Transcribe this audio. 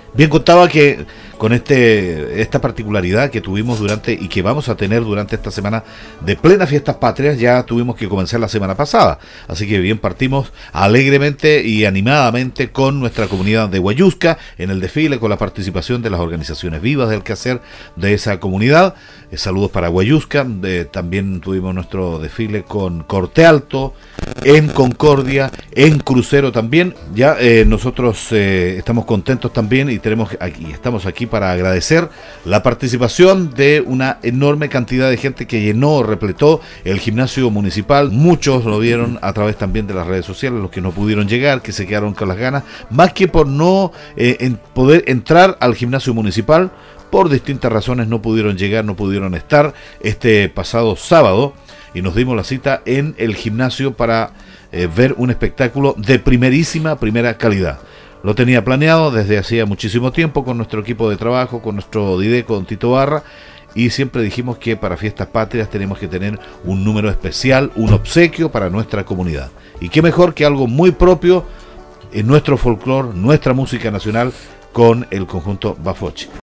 Bien, contaba que con esta particularidad que tuvimos durante y que vamos a tener durante esta semana de plena fiestas patrias, ya tuvimos que comenzar la semana pasada. Así que bien, partimos alegremente y animadamente con nuestra comunidad de Huayusca en el desfile, con la participación de las organizaciones vivas del quehacer de esa comunidad. Saludos para Huayusca. También tuvimos nuestro desfile con Corte Alto, en Concordia, en Crucero también. Ya nosotros estamos contentos también y estamos aquí para agradecer la participación de una enorme cantidad de gente que repletó el gimnasio municipal. Muchos lo vieron a través también de las redes sociales, los que no pudieron llegar, que se quedaron con las ganas, más que por no poder entrar al gimnasio municipal. Por distintas razones no pudieron llegar, no pudieron estar este pasado sábado, y nos dimos la cita en el gimnasio para ver un espectáculo de primera calidad. Lo tenía planeado desde hacía muchísimo tiempo con nuestro equipo de trabajo, con nuestro Dideco, don Tito Barra, y siempre dijimos que para Fiestas Patrias tenemos que tener un número especial, un obsequio para nuestra comunidad. Y qué mejor que algo muy propio en nuestro folclore, nuestra música nacional, con el conjunto Bafocchi.